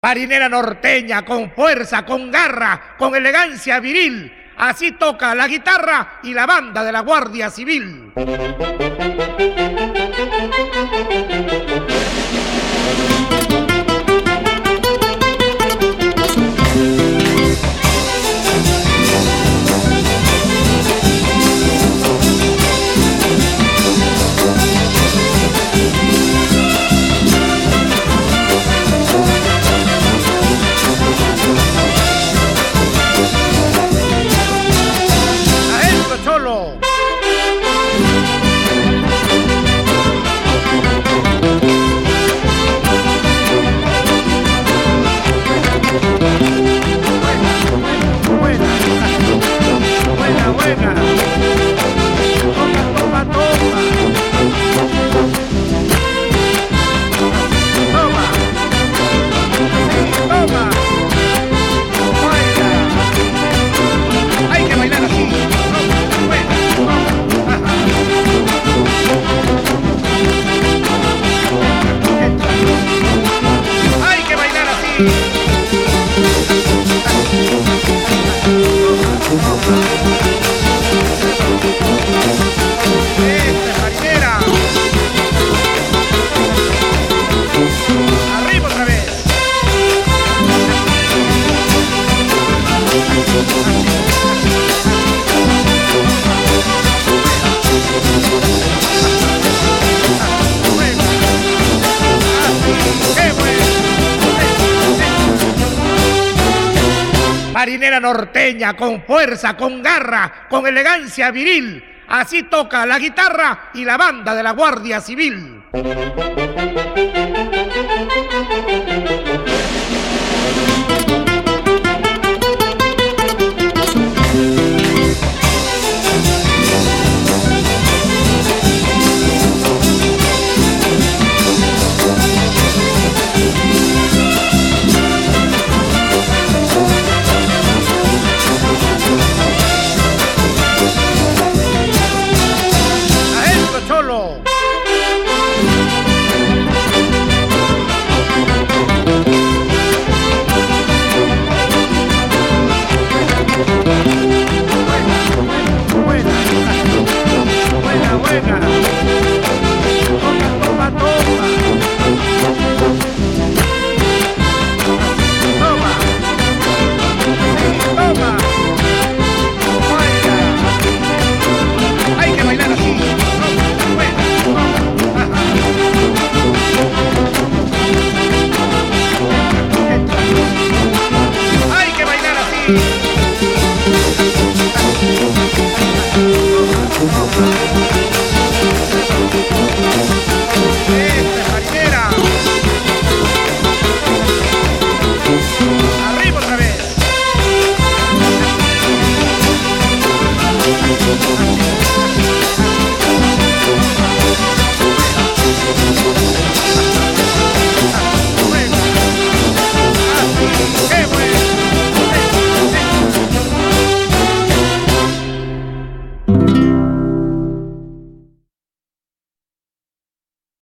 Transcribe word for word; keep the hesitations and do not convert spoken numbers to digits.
Marinera norteña, con fuerza, con garra, con elegancia viril. Así toca la guitarra y la banda de la Guardia Civil. Cholo. Buena, buena, buena, buena. Toma, toma, toma. Toma. Toma. Baila. Hay que bailar así. Hay que bailar así. Esta marinera. Arriba otra vez. Marinera norteña, con fuerza, con garra, con elegancia viril. Así toca la guitarra y la banda de la Guardia Civil. Cholo. Buena, buena, buena, buena. Toma, toma, toma. Toma. Toma. Baila. Hay que bailar así. Hay que bailar así. Esta marinera. Arriba otra vez.